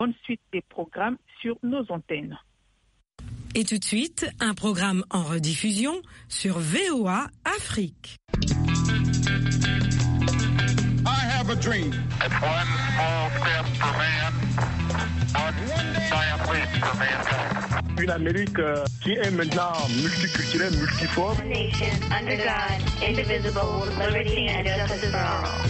bonne suite des programmes sur nos antennes. Et tout de suite, un programme en rediffusion sur VOA Afrique. I have a dream. It's one small step for man, one giant leap for mankind. Une Amérique qui est maintenant multiculturelle, multiforme. Nation under God, indivisible, with liberty and justice for all.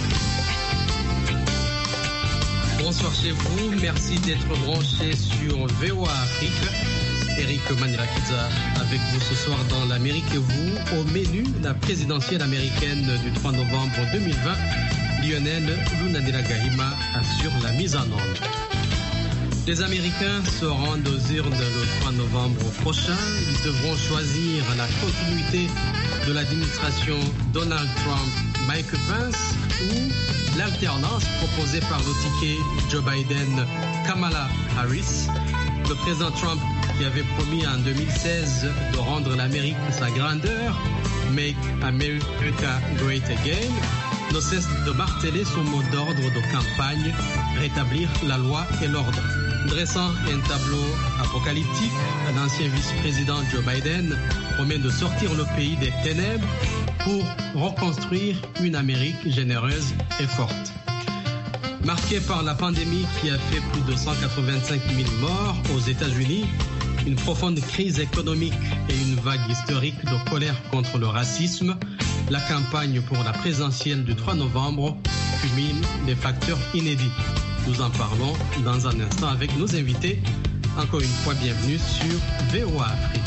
Bonsoir chez vous, merci d'être branchés sur VOA Afrique. Eric Manirakidza avec vous ce soir dans l'Amérique et vous. Au menu, la présidentielle américaine du 3 novembre 2020, Lionel Lunanila-Gahima assure la mise en onde. Les Américains se rendent aux urnes le 3 novembre prochain. Ils devront choisir la continuité de l'administration Donald Trump-Mike Pence ou l'alternance proposée par le ticket Joe Biden-Kamala Harris. Le président Trump, qui avait promis en 2016 de rendre l'Amérique sa grandeur, Make America Great Again, ne cesse de marteler son mot d'ordre de campagne, rétablir la loi et l'ordre. Dressant un tableau apocalyptique, l'ancien vice-président Joe Biden promet de sortir le pays des ténèbres pour reconstruire une Amérique généreuse et forte. Marquée par la pandémie qui a fait plus de 185 000 morts aux États-Unis, une profonde crise économique et une vague historique de colère contre le racisme, la campagne pour la présidentielle du 3 novembre cumule des facteurs inédits. Nous en parlons dans un instant avec nos invités. Encore une fois, bienvenue sur VOA Afrique.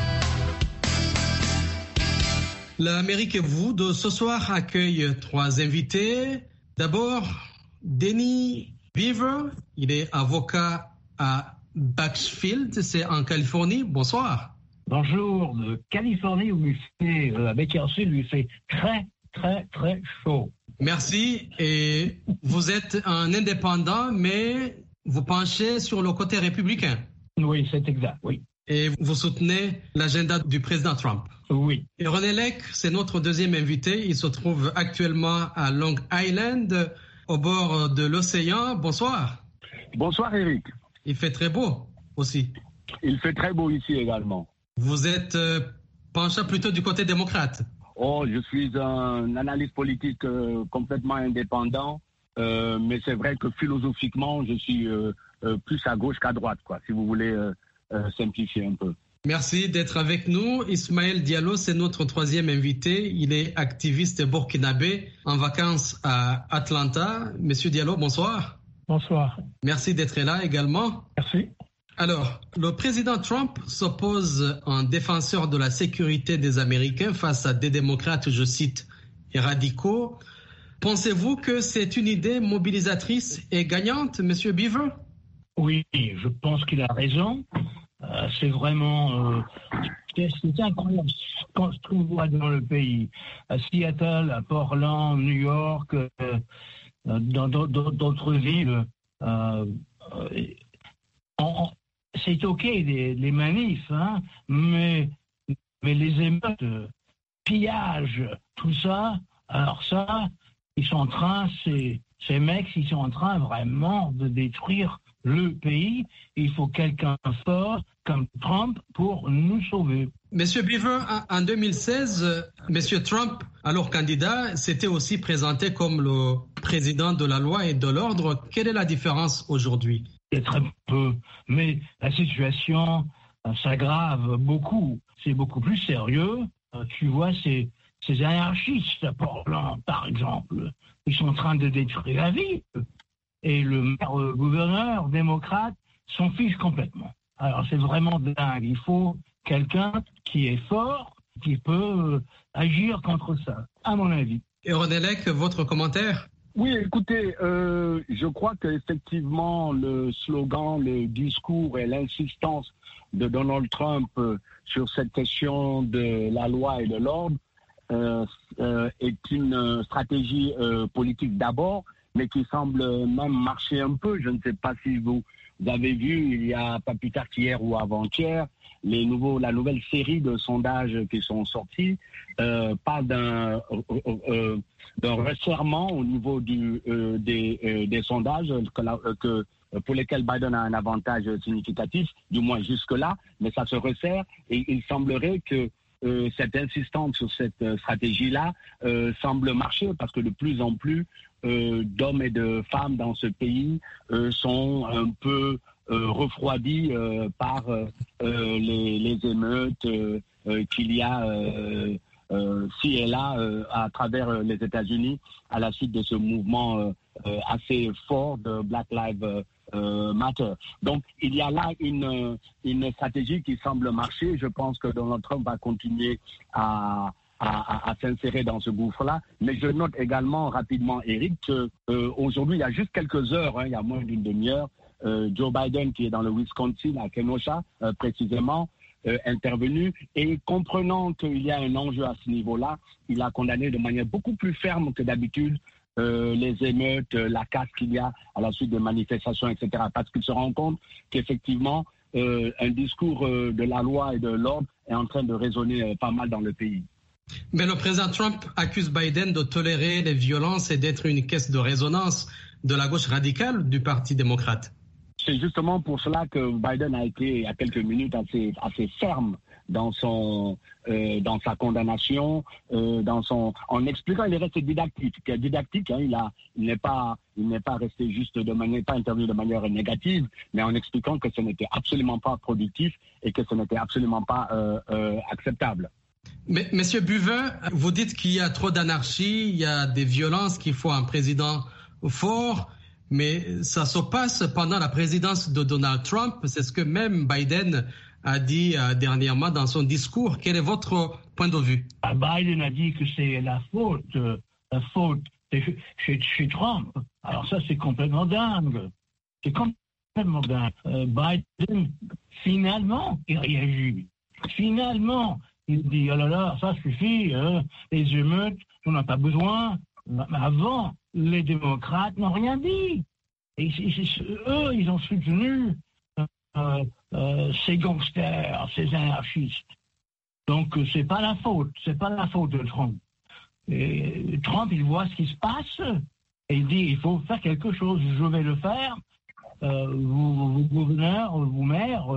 L'Amérique et vous de ce soir accueille 3 invités. D'abord, Denny Beaver, il est avocat à Bakersfield, c'est en Californie. Bonsoir. Bonjour, de Californie où il fait, à Bakersfield, où il fait très, très, très chaud. Merci. Et vous êtes un indépendant, mais vous penchez sur le côté républicain. Oui, c'est exact, oui. Et vous soutenez l'agenda du président Trump. Oui. Et René Lec, c'est notre deuxième invité. Il se trouve actuellement à Long Island, au bord de l'océan. Bonsoir. Bonsoir Eric. Il fait très beau aussi. Il fait très beau ici également. Vous êtes penchant plutôt du côté démocrate. Oh, je suis un analyste politique complètement indépendant, mais c'est vrai que philosophiquement, je suis plus à gauche qu'à droite, quoi, si vous voulez simplifier un peu. Merci d'être avec nous. Ismaël Diallo, c'est notre troisième invité. Il est activiste burkinabé en vacances à Atlanta. Monsieur Diallo, bonsoir. Bonsoir. Merci d'être là également. Merci. Alors, le président Trump s'oppose en défenseur de la sécurité des Américains face à des démocrates, je cite, et radicaux. Pensez-vous que c'est une idée mobilisatrice et gagnante, Monsieur Beaver? Oui, je pense qu'il a raison. C'est vraiment c'est incroyable ce qu'on voit dans le pays. À Seattle, à Portland, New York, dans d'autres villes. C'est OK les manifs, hein, mais les émeutes, pillages, tout ça, alors ça, ils sont en train, ces mecs, ils sont en train vraiment de détruire le pays. Il faut quelqu'un fort comme Trump pour nous sauver. Monsieur Beaver, en 2016, Monsieur Trump, alors candidat, s'était aussi présenté comme le président de la loi et de l'ordre. Quelle est la différence aujourd'hui? C'est très peu, mais la situation s'aggrave beaucoup. C'est beaucoup plus sérieux. Tu vois, ces anarchistes à Portland, par exemple, ils sont en train de détruire la ville. Et le maire gouverneur démocrate s'en fiche complètement. Alors c'est vraiment dingue. Il faut quelqu'un qui est fort, qui peut agir contre ça, à mon avis. Et René Lec, votre commentaire? Oui, écoutez, je crois qu'effectivement le slogan, le discours et l'insistance de Donald Trump sur cette question de la loi et de l'ordre est une stratégie politique d'abord, mais qui semble même marcher un peu. Je ne sais pas si vous avez vu, il y a pas plus tard qu'hier ou avant-hier, la nouvelle série de sondages qui sont sortis parle d'un resserrement au niveau des sondages, que pour lesquels Biden a un avantage significatif, du moins jusque-là, mais ça se resserre et il semblerait que cette insistance sur cette stratégie-là semble marcher parce que de plus en plus d'hommes et de femmes dans ce pays sont un peu refroidis par les émeutes qu'il y a ci et là à travers les États-Unis à la suite de ce mouvement assez fort de Black Lives Matter. Donc, il y a là une stratégie qui semble marcher. Je pense que Donald Trump va continuer à s'insérer dans ce gouffre-là. Mais je note également rapidement, Eric, qu'aujourd'hui, il y a juste quelques heures, il y a moins d'une demi-heure, Joe Biden, qui est dans le Wisconsin, à Kenosha, précisément, intervenu. Et comprenant qu'il y a un enjeu à ce niveau-là, il a condamné de manière beaucoup plus ferme que d'habitude les émeutes, la casse qu'il y a à la suite des manifestations, etc. Parce qu'il se rend compte qu'effectivement, un discours de la loi et de l'ordre est en train de résonner pas mal dans le pays. Mais le président Trump accuse Biden de tolérer les violences et d'être une caisse de résonance de la gauche radicale du Parti démocrate. C'est justement pour cela que Biden a été, il y a quelques minutes, assez ferme dans sa condamnation, en expliquant, il est resté didactique. Il n'est pas resté juste pas intervenu de manière négative, mais en expliquant que ce n'était absolument pas productif et que ce n'était absolument pas acceptable. Mais, Monsieur Buvin, vous dites qu'il y a trop d'anarchie, il y a des violences, qu'il faut un président fort, mais ça se passe pendant la présidence de Donald Trump. C'est ce que même Biden a dit dernièrement dans son discours. Quel est votre point de vue? Biden a dit que c'est la faute chez Trump. Alors ça, c'est complètement dingue. C'est complètement dingue. Biden, finalement, il réagit. Finalement, il dit, oh là là, ça suffit, les émeutes, on n'a pas besoin. Mais avant, les démocrates n'ont rien dit. Et eux, ils ont soutenu ces gangsters, ces anarchistes. Donc, c'est pas la faute de Trump. Et Trump, il voit ce qui se passe et il dit, il faut faire quelque chose, je vais le faire. Vous gouverneurs, vous maires,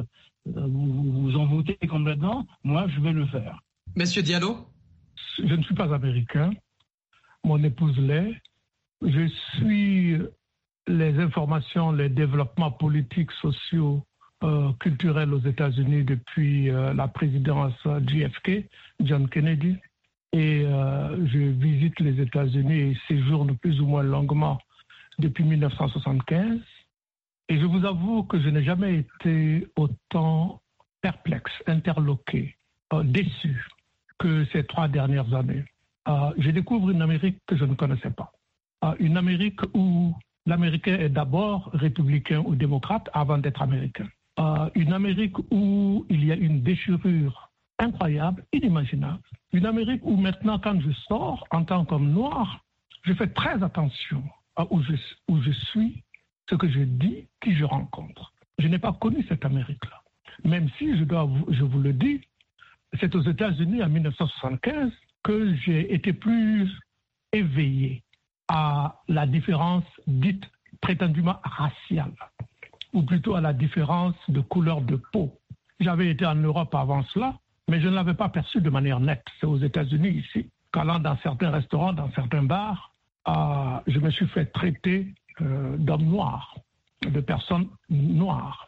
vous en votez complètement, moi, je vais le faire. Monsieur Diallo? Je ne suis pas américain. Mon épouse l'est. Je suis les informations, les développements politiques, sociaux, culturels aux États-Unis depuis la présidence JFK, John Kennedy. Et je visite les États-Unis et séjourne plus ou moins longuement depuis 1975. Et je vous avoue que je n'ai jamais été autant perplexe, interloqué, déçu que ces 3 dernières années. Je découvre une Amérique que je ne connaissais pas. Une Amérique où l'Américain est d'abord républicain ou démocrate avant d'être américain. Une Amérique où il y a une déchirure incroyable, inimaginable. Une Amérique où maintenant, quand je sors en tant qu'homme noir, je fais très attention à où je suis, ce que je dis, qui je rencontre. Je n'ai pas connu cette Amérique-là. Même si, je vous le dis, c'est aux États-Unis en 1975 que j'ai été plus éveillé à la différence dite prétendument raciale, ou plutôt à la différence de couleur de peau. J'avais été en Europe avant cela, mais je ne l'avais pas perçu de manière nette. C'est aux États-Unis ici, qu'allant dans certains restaurants, dans certains bars, je me suis fait traiter d'homme noir, de personnes noires.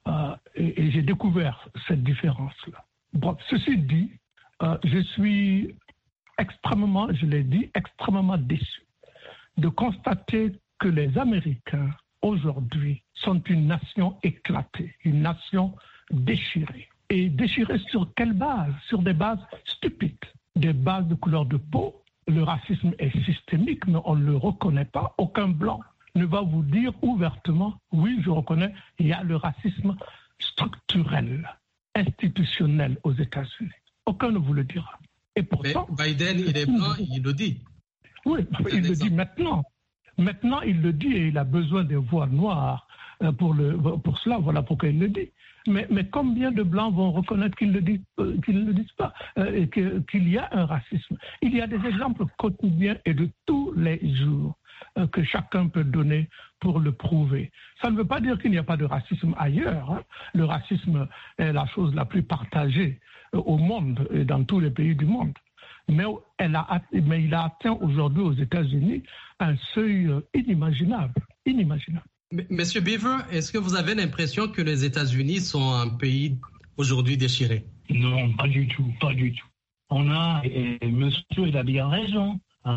Et j'ai découvert cette différence-là. Bon, ceci dit, je suis extrêmement, je l'ai dit, extrêmement déçu de constater que les Américains, aujourd'hui, sont une nation éclatée, une nation déchirée. Et déchirée sur quelle base? Sur des bases stupides, des bases de couleur de peau. Le racisme est systémique, mais on ne le reconnaît pas. Aucun blanc ne va vous dire ouvertement, oui, je reconnais, il y a le racisme structurel, institutionnel aux États-Unis. Aucun ne vous le dira. Et pourtant, mais Biden, il est blanc, il le dit. Oui, il le dit maintenant. Maintenant, il le dit et il a besoin des voix noires pour cela, voilà pourquoi il le dit. Mais combien de Blancs vont reconnaître qu'ils ne le disent pas, et qu'il y a un racisme? Il y a des exemples quotidiens et de tous les jours que chacun peut donner pour le prouver. Ça ne veut pas dire qu'il n'y a pas de racisme ailleurs. Hein. Le racisme est la chose la plus partagée au monde et dans tous les pays du monde. Mais il a atteint aujourd'hui aux États-Unis un seuil inimaginable. Monsieur Beaver, est-ce que vous avez l'impression que les États-Unis sont un pays aujourd'hui déchiré? Non, pas du tout. Et monsieur, il a bien raison.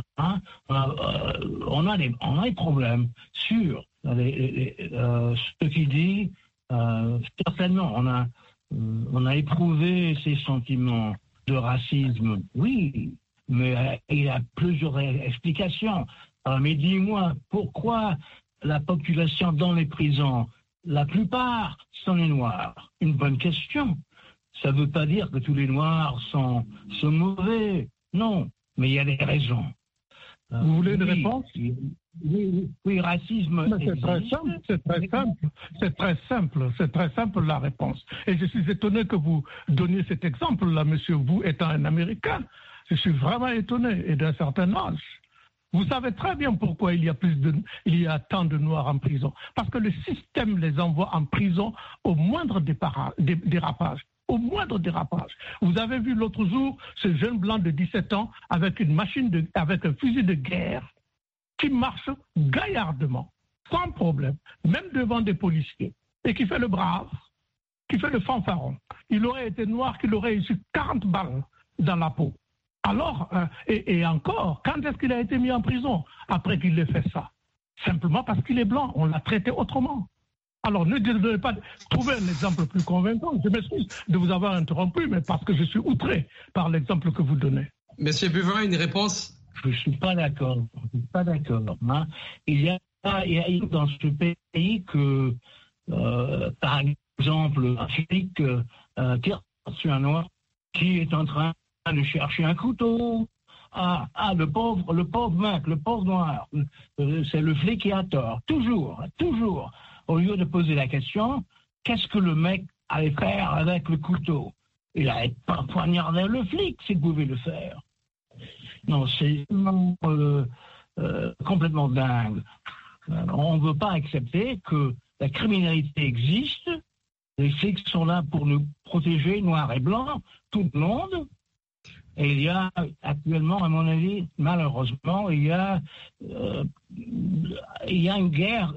On a des problèmes sur ce qu'il dit. Certainement, on a éprouvé ces sentiments de racisme, oui, mais il y a plusieurs explications. Mais dis-moi, pourquoi la population dans les prisons, la plupart sont les Noirs? Une bonne question. Ça ne veut pas dire que tous les Noirs sont mauvais. Non, mais il y a des raisons. Vous voulez une réponse? Oui, racisme. C'est très simple la réponse. Et je suis étonné que vous donniez cet exemple-là, monsieur, vous étant un Américain. Je suis vraiment étonné, et d'un certain âge. Vous savez très bien pourquoi il y a tant de Noirs en prison. Parce que le système les envoie en prison au moindre dérapage. Au moindre dérapage. Vous avez vu l'autre jour ce jeune blanc de 17 ans avec avec un fusil de guerre qui marche gaillardement, sans problème, même devant des policiers, et qui fait le brave, qui fait le fanfaron. Il aurait été noir qu'il aurait reçu 40 balles dans la peau. Alors, et encore, quand est-ce qu'il a été mis en prison après qu'il ait fait ça? Simplement parce qu'il est blanc, on l'a traité autrement. Alors, ne devez pas trouver un exemple plus convaincant. Je m'excuse de vous avoir interrompu, mais parce que je suis outré par l'exemple que vous donnez. Monsieur Beaver, une réponse? Je ne suis pas d'accord. Hein. Il y a dans ce pays que, par exemple, un flic tire sur un noir qui est en train de chercher un couteau. Le pauvre mec, le pauvre noir. C'est le flic qui a tort. Toujours. Au lieu de poser la question, qu'est-ce que le mec allait faire avec le couteau? Il allait pas poignarder le flic s'il pouvait le faire. Non, c'est complètement dingue. On ne veut pas accepter que la criminalité existe. Les flics sont là pour nous protéger, noirs et blancs, tout le monde. Et il y a actuellement, à mon avis, malheureusement, il y a une guerre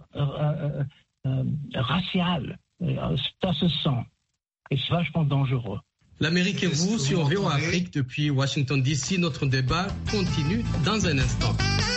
raciale. Ça se sent. Et c'est vachement dangereux. L'Amérique et vous sur VOA Afrique depuis Washington DC. Notre débat continue dans un instant.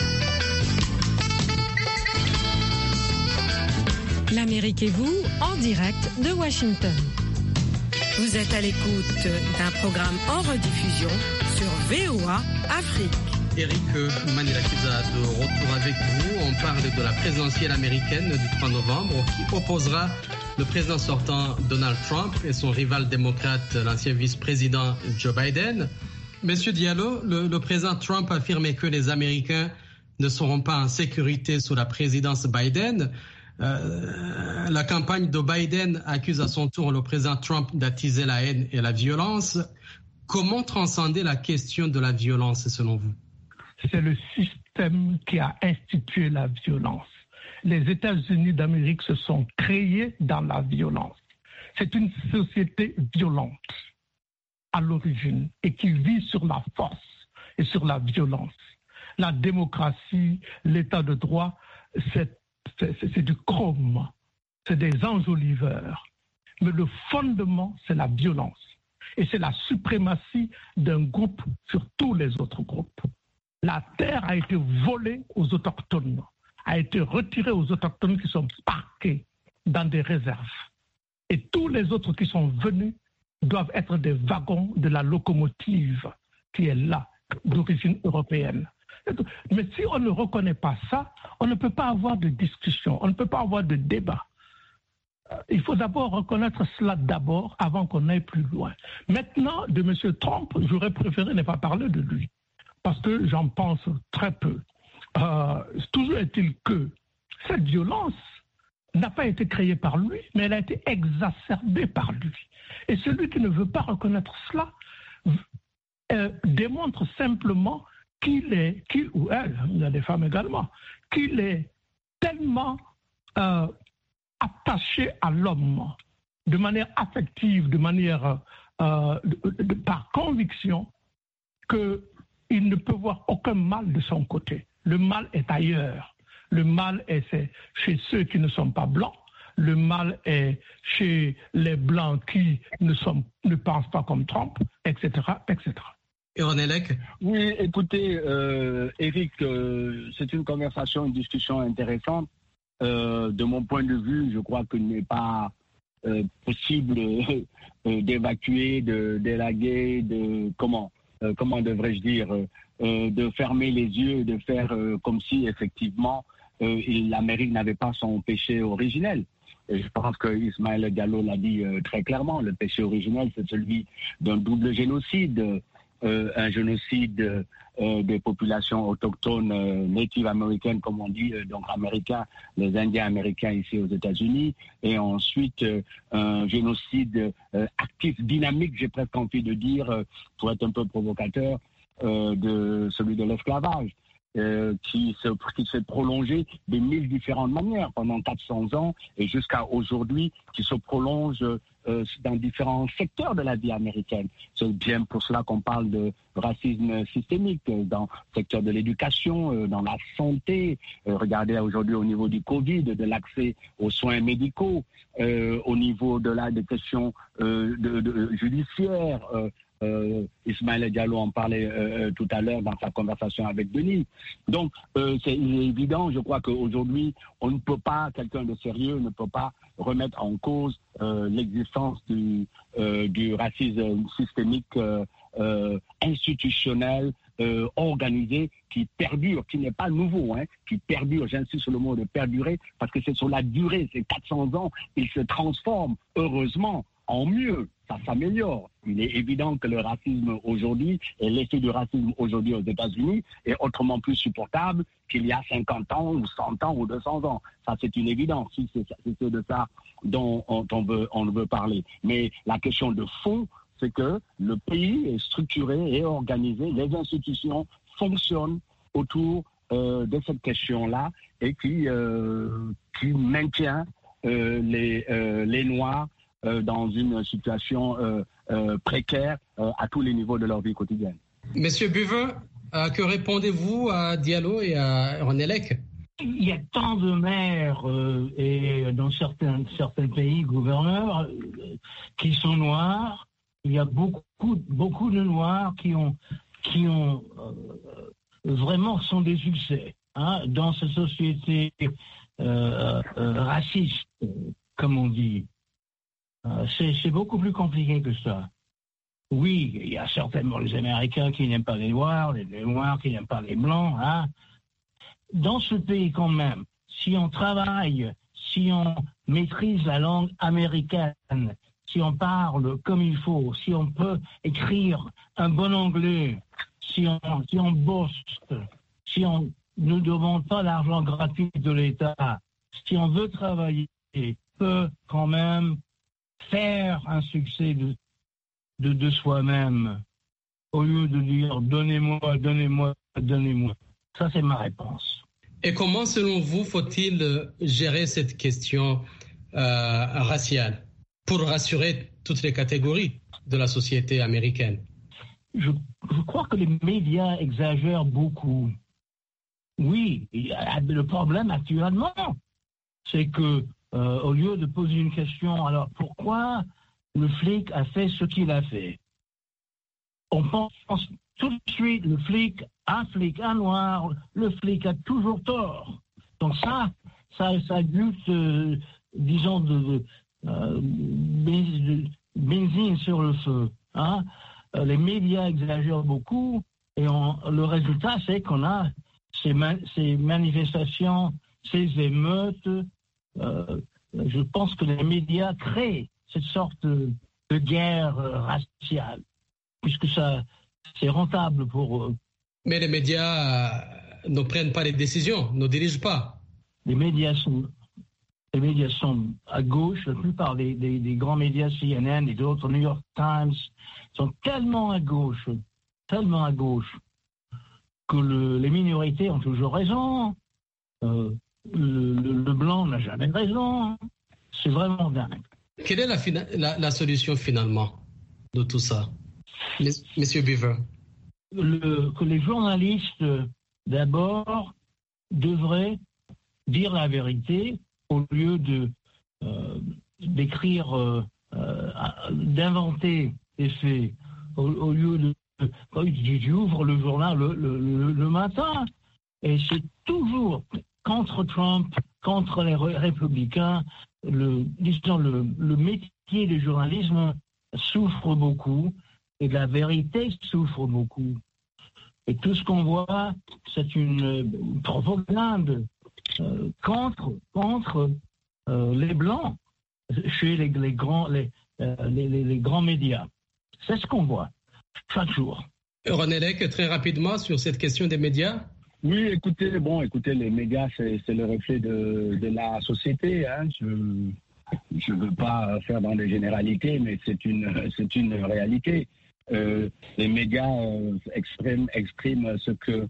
L'Amérique et vous en direct de Washington. Vous êtes à l'écoute d'un programme en rediffusion sur VOA Afrique. Eric Manilakiza de retour avec vous. On parle de la présidentielle américaine du 3 novembre qui opposera le président sortant Donald Trump et son rival démocrate, l'ancien vice-président Joe Biden. Monsieur Diallo, le président Trump a affirmé que les Américains ne seront pas en sécurité sous la présidence Biden. La campagne de Biden accuse à son tour le président Trump d'attiser la haine et la violence. Comment transcender la question de la violence selon vous? C'est le système qui a institué la violence. Les États-Unis d'Amérique se sont créés dans la violence. C'est une société violente à l'origine et qui vit sur la force et sur la violence. La démocratie, l'état de droit, c'est du chrome, c'est des enjoliveurs. Mais le fondement, c'est la violence. Et c'est la suprématie d'un groupe sur tous les autres groupes. La terre a été volée aux autochtones, a été retirée aux autochtones qui sont parqués dans des réserves. Et tous les autres qui sont venus doivent être des wagons de la locomotive qui est là, d'origine européenne. Mais si on ne reconnaît pas ça, on ne peut pas avoir de discussion, on ne peut pas avoir de débat. Il faut d'abord reconnaître cela avant qu'on aille plus loin. Maintenant, de M. Trump, j'aurais préféré ne pas parler de lui, parce que j'en pense très peu. Toujours est-il que cette violence n'a pas été créée par lui, mais elle a été exacerbée par lui. Et celui qui ne veut pas reconnaître cela démontre simplement qu'il ou elle, il y a des femmes également, qu'il est tellement attaché à l'homme de manière affective, de manière par conviction, qu'il ne peut voir aucun mal de son côté. Le mal est ailleurs. Le mal est chez ceux qui ne sont pas blancs. Le mal est chez les blancs qui ne pensent pas comme Trump, etc., etc. Et Ornelec ? Oui, écoutez, Éric, c'est une conversation, une discussion intéressante. De mon point de vue, je crois qu'il n'est pas possible d'évacuer, d'élaguer, comment devrais-je dire, de fermer les yeux, de faire comme si effectivement l'Amérique n'avait pas son péché originel. Et je pense que Ismaël Diallo l'a dit très clairement, le péché originel, c'est celui d'un double génocide, un génocide des populations autochtones natives américaines, comme on dit, donc américains, les Indiens américains ici aux États-Unis, et ensuite un génocide actif, dynamique, j'ai presque envie de dire, pour être un peu provocateur, de celui de l'esclavage. Qui s'est prolongé de 1000 différentes manières pendant 400 ans et jusqu'à aujourd'hui, qui se prolonge dans différents secteurs de la vie américaine. C'est bien pour cela qu'on parle de racisme systémique dans le secteur de l'éducation, dans la santé. Regardez aujourd'hui au niveau du Covid, de l'accès aux soins médicaux, au niveau des questions judiciaires. Ismaël Diallo en parlait tout à l'heure dans sa conversation avec Denis. Donc, c'est évident, je crois qu'aujourd'hui, on ne peut pas, quelqu'un de sérieux ne peut pas remettre en cause l'existence du racisme systémique institutionnel, organisé, qui perdure, qui n'est pas nouveau, qui perdure, j'insiste sur le mot de perdurer, parce que c'est sur la durée, c'est 400 ans, il se transforme, heureusement, en mieux, ça s'améliore. Il est évident que le racisme aujourd'hui et l'effet du racisme aujourd'hui aux États-Unis est autrement plus supportable qu'il y a 50 ans ou 100 ans ou 200 ans. Ça, c'est une évidence. C'est de ça dont on veut parler. Mais la question de fond, c'est que le pays est structuré et organisé, les institutions fonctionnent autour de cette question-là et qui maintient les Noirs dans une situation précaire à tous les niveaux de leur vie quotidienne. Monsieur Buvin, que répondez-vous à Diallo et à Ornelec ? Il y a tant de maires et dans certains pays gouverneurs qui sont noirs. Il y a beaucoup de noirs qui ont vraiment sont des succès dans cette société raciste, comme on dit. C'est beaucoup plus compliqué que ça. Oui, il y a certainement les Américains qui n'aiment pas les Noirs, les Noirs qui n'aiment pas les Blancs. Dans ce pays quand même, si on travaille, si on maîtrise la langue américaine, si on parle comme il faut, si on peut écrire un bon anglais, si on bosse, si on ne demande pas l'argent gratuit de l'État, si on veut travailler, peut quand même faire un succès de soi-même, au lieu de dire « donnez-moi, donnez-moi, donnez-moi ». Ça, c'est ma réponse. Et comment, selon vous, faut-il gérer cette question raciale pour rassurer toutes les catégories de la société américaine? Je crois que les médias exagèrent beaucoup. Oui, le problème actuellement, c'est que au lieu de poser une question, alors pourquoi le flic a fait ce qu'il a fait? On pense tout de suite, le flic, un noir, le flic a toujours tort. Donc ça ajoute, disons, de benzine sur le feu. Les médias exagèrent beaucoup et le résultat, c'est qu'on a ces manifestations, ces émeutes. Je pense que les médias créent cette sorte de guerre raciale, puisque ça, c'est rentable pour eux. Mais les médias ne prennent pas les décisions, ne dirigent pas. Les médias les médias sont à gauche, la plupart des grands médias, CNN et d'autres, New York Times, sont tellement à gauche, que les minorités ont toujours raison. Le blanc n'a jamais raison. C'est vraiment dingue. Quelle est la solution finalement de tout ça, Monsieur Beaver? Que les journalistes, d'abord, devraient dire la vérité au lieu d'écrire, d'inventer des faits, au lieu de... Tu ouvres le journal le matin et c'est toujours contre Trump, contre les républicains. Le métier du journalisme souffre beaucoup et la vérité souffre beaucoup. Et tout ce qu'on voit, c'est une propagande contre les Blancs chez les grands médias. C'est ce qu'on voit chaque jour. René Lec, très rapidement sur cette question des médias. Oui, écoutez, les médias, c'est le reflet de la société. Hein. Je veux pas faire dans les généralités, mais c'est une réalité. Les médias expriment ce que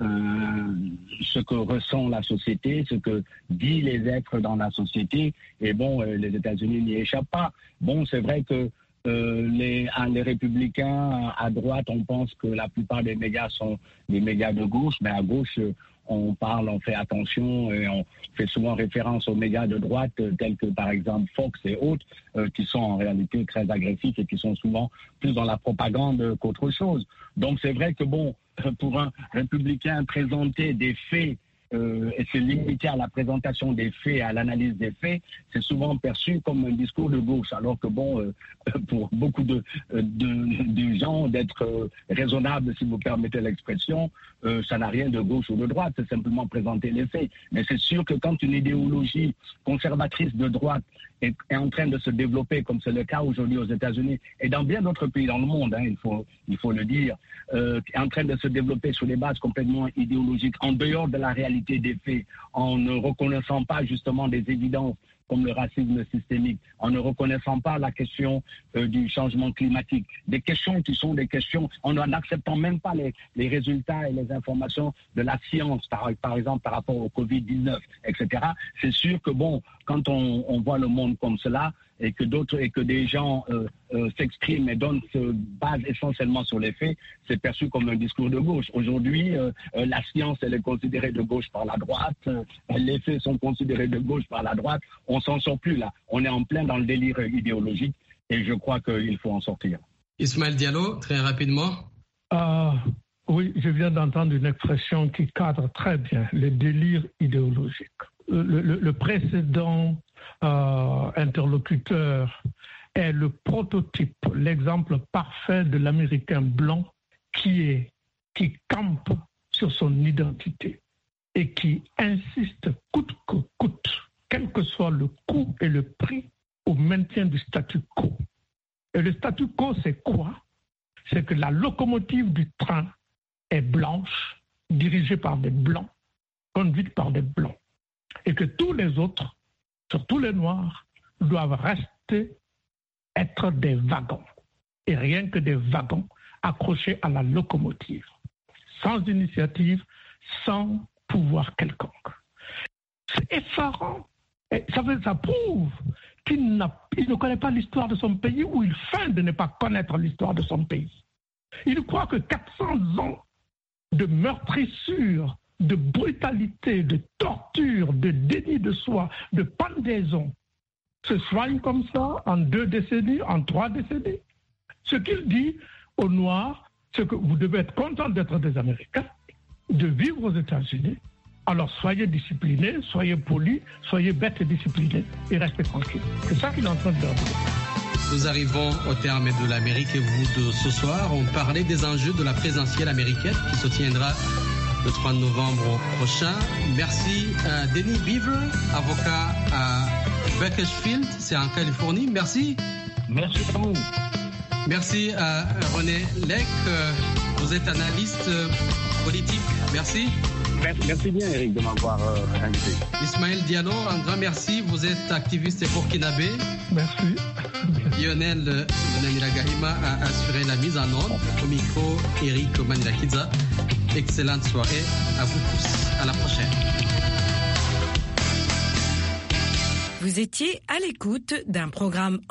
ressent la société, ce que disent les êtres dans la société. Et les États-Unis n'y échappent pas. C'est vrai que les républicains à droite, on pense que la plupart des médias sont des médias de gauche, mais à gauche, on fait attention et on fait souvent référence aux médias de droite tels que par exemple Fox et autres qui sont en réalité très agressifs et qui sont souvent plus dans la propagande qu'autre chose. Donc c'est vrai que pour un républicain présenter des faits et se limiter à la présentation des faits, à l'analyse des faits, c'est souvent perçu comme un discours de gauche, alors que pour beaucoup de gens, d'être raisonnable, si vous permettez l'expression, ça n'a rien de gauche ou de droite, c'est simplement présenter les faits. Mais c'est sûr que quand une idéologie conservatrice de droite est en train de se développer, comme c'est le cas aujourd'hui aux États-Unis et dans bien d'autres pays dans le monde, hein, il faut le dire, est en train de se développer sur des bases complètement idéologiques, en dehors de la réalité des faits, en ne reconnaissant pas justement des évidences comme le racisme systémique, en ne reconnaissant pas la question du changement climatique, des questions qui sont des questions, en n'acceptant même pas les résultats et les informations de la science, par exemple par rapport au Covid-19, etc. C'est sûr que quand on voit le monde comme cela, et que des gens s'expriment et se basent essentiellement sur les faits, c'est perçu comme un discours de gauche. Aujourd'hui, la science, elle est considérée de gauche par la droite, les faits sont considérés de gauche par la droite, on s'en sort plus là. On est en plein dans le délire idéologique et je crois qu'il faut en sortir. Ismaël Diallo, très rapidement. Oui, je viens d'entendre une expression qui cadre très bien, le délire idéologique. Le précédent interlocuteur est le prototype, l'exemple parfait de l'Américain blanc qui campe sur son identité et qui insiste coûte que coûte, quel que soit le coût et le prix, au maintien du statu quo. Et le statu quo, c'est quoi? C'est que la locomotive du train est blanche, dirigée par des blancs, conduite par des blancs, et que tous les autres, surtout les noirs, doivent être des wagons, et rien que des wagons accrochés à la locomotive, sans initiative, sans pouvoir quelconque. C'est effarant. Et ça prouve qu'il ne connaît pas l'histoire de son pays, ou il feint de ne pas connaître l'histoire de son pays. Il croit que 400 ans de meurtrissure, de brutalité, de torture, de déni de soi, de pendaison, se soignent comme ça en 2 décennies, en 3 décennies. Ce qu'il dit aux Noirs, c'est que vous devez être contents d'être des Américains, de vivre aux États-Unis. Alors soyez disciplinés, soyez polis, soyez bêtes et disciplinés et restez tranquilles. C'est ça qu'il est en train de leur dire. Nous arrivons au terme de l'Amérique et vous de ce soir. On parlait des enjeux de la présidentielle américaine qui se tiendra le 3 novembre prochain. Merci à Denis Beaver, avocat à Bakersfield, c'est en Californie. Merci. Merci à vous. Merci à René Lec, vous êtes analyste politique. Merci. Merci bien, Eric, de m'avoir invité. Ismaël Diallo, un grand merci. Vous êtes activiste burkinabé. Merci. Lionel Maniragahima a assuré la mise en onde. Au micro, Eric Manirakiza. Excellente soirée à vous tous. À la prochaine. Vous étiez à l'écoute d'un programme